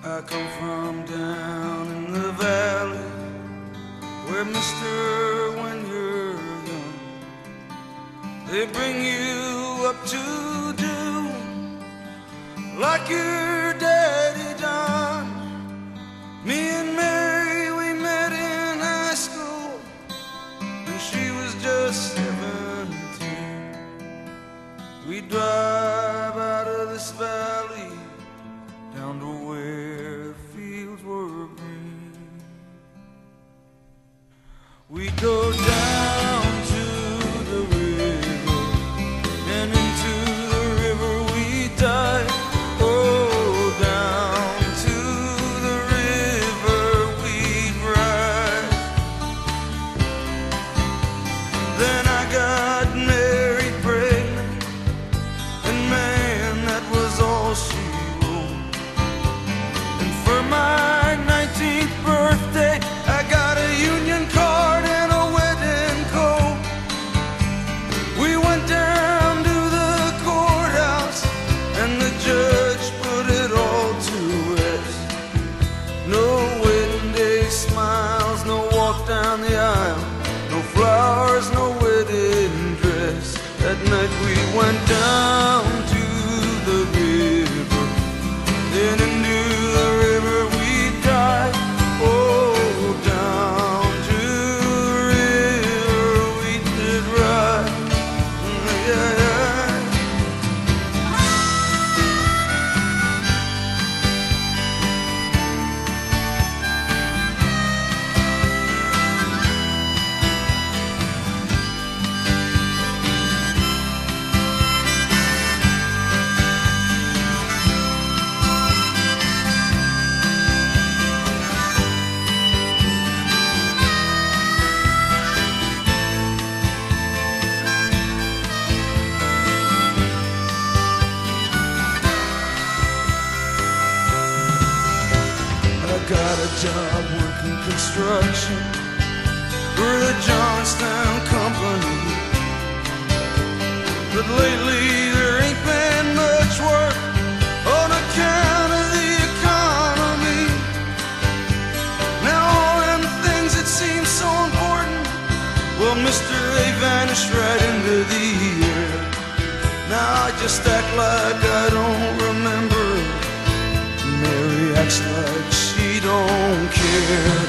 I come from down in the valley, where, mister, when you're young, they bring you up to do like your daddy done. Me and Mary, we met in high school, and she was just 17. We drive out of this valley down to where fields were green. We go down to the river, and into the river we dive. Oh, down to the river we'd ride. Then I got married pregnant, and man, that was all she wrote. And for my 19th birthday, I got a union card and a wedding coat. We went down to the courthouse, and the judge put it all to rest. No wedding day smiles, no walk down the aisle, no flowers, no wedding dress. That night we went down to the river, then into the river we dive. Oh, down to the river we did ride. Yeah, yeah. Got a job working construction for the Johnstown Company, but lately there ain't been much work on account of the economy. Now all them things that seem so important, well, mister, they vanished right into the air. Now I just act like I don't remember. Mary acts like she don't care.